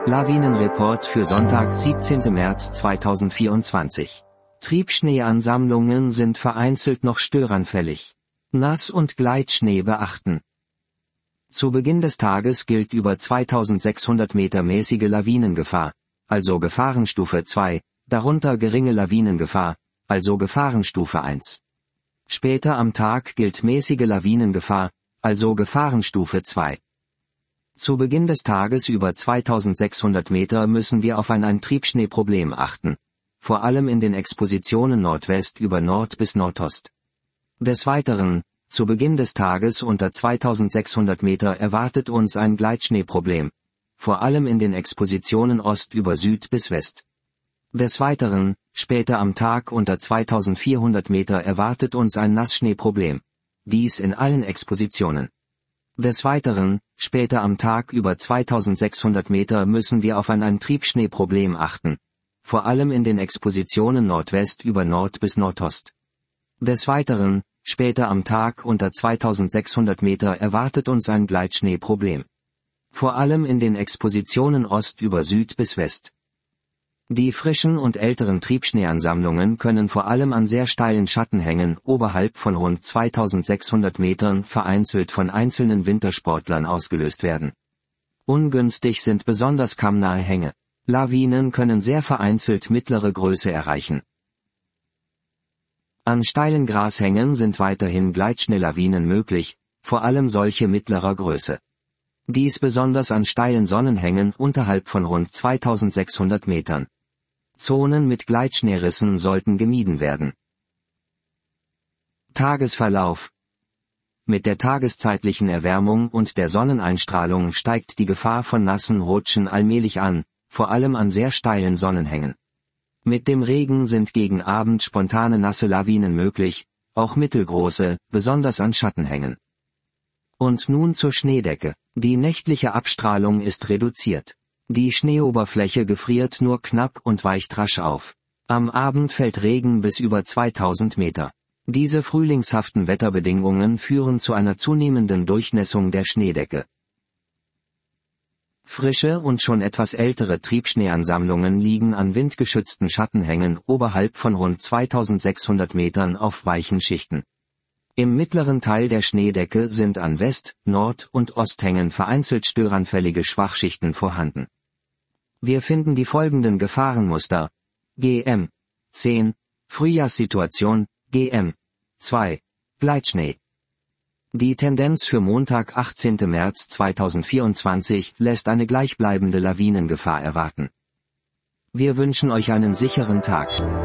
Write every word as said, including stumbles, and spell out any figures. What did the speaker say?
Lawinenreport für Sonntag, siebzehnten März zweitausendvierundzwanzig. Triebschneeansammlungen sind vereinzelt noch störanfällig. Nass- und Gleitschnee beachten. Zu Beginn des Tages gilt über zweitausendsechshundert Meter mäßige Lawinengefahr, also Gefahrenstufe zwei, darunter geringe Lawinengefahr, also Gefahrenstufe eins. Später am Tag gilt mäßige Lawinengefahr, also Gefahrenstufe zwei. Zu Beginn des Tages über zweitausendsechshundert Meter müssen wir auf ein Eintriebschneeproblem achten, vor allem in den Expositionen Nordwest über Nord bis Nordost. Des Weiteren, zu Beginn des Tages unter zweitausendsechshundert Meter erwartet uns ein Gleitschneeproblem, vor allem in den Expositionen Ost über Süd bis West. Des Weiteren, später am Tag unter zweitausendvierhundert Meter erwartet uns ein Nassschneeproblem. Dies in allen Expositionen. Des Weiteren, später am Tag über zweitausendsechshundert Meter müssen wir auf ein Eintriebschneeproblem achten, vor allem in den Expositionen Nordwest über Nord bis Nordost. Des Weiteren, später am Tag unter zweitausendsechshundert Meter erwartet uns ein Gleitschneeproblem. Vor allem in den Expositionen Ost über Süd bis West. Die frischen und älteren Triebschneeansammlungen können vor allem an sehr steilen Schattenhängen oberhalb von rund zweitausendsechshundert Metern vereinzelt von einzelnen Wintersportlern ausgelöst werden. Ungünstig sind besonders kammnahe Hänge. Lawinen können sehr vereinzelt mittlere Größe erreichen. An steilen Grashängen sind weiterhin Gleitschneelawinen möglich, vor allem solche mittlerer Größe. Dies besonders an steilen Sonnenhängen unterhalb von rund zweitausendsechshundert Metern. Zonen mit Gleitschneerissen sollten gemieden werden. Tagesverlauf. Mit der tageszeitlichen Erwärmung und der Sonneneinstrahlung steigt die Gefahr von nassen Rutschen allmählich an, vor allem an sehr steilen Sonnenhängen. Mit dem Regen sind gegen Abend spontane nasse Lawinen möglich, auch mittelgroße, besonders an Schattenhängen. Und nun zur Schneedecke. Die nächtliche Abstrahlung ist reduziert. Die Schneeoberfläche gefriert nur knapp und weicht rasch auf. Am Abend fällt Regen bis über zweitausend Meter. Diese frühlingshaften Wetterbedingungen führen zu einer zunehmenden Durchnässung der Schneedecke. Frische und schon etwas ältere Triebschneeansammlungen liegen an windgeschützten Schattenhängen oberhalb von rund zweitausendsechshundert Metern auf weichen Schichten. Im mittleren Teil der Schneedecke sind an West-, Nord- und Osthängen vereinzelt störanfällige Schwachschichten vorhanden. Wir finden die folgenden Gefahrenmuster: G M zehn, Frühjahrssituation, G M zwei, Gleitschnee. Die Tendenz für Montag, achtzehnten März zweitausendvierundzwanzig lässt eine gleichbleibende Lawinengefahr erwarten. Wir wünschen euch einen sicheren Tag.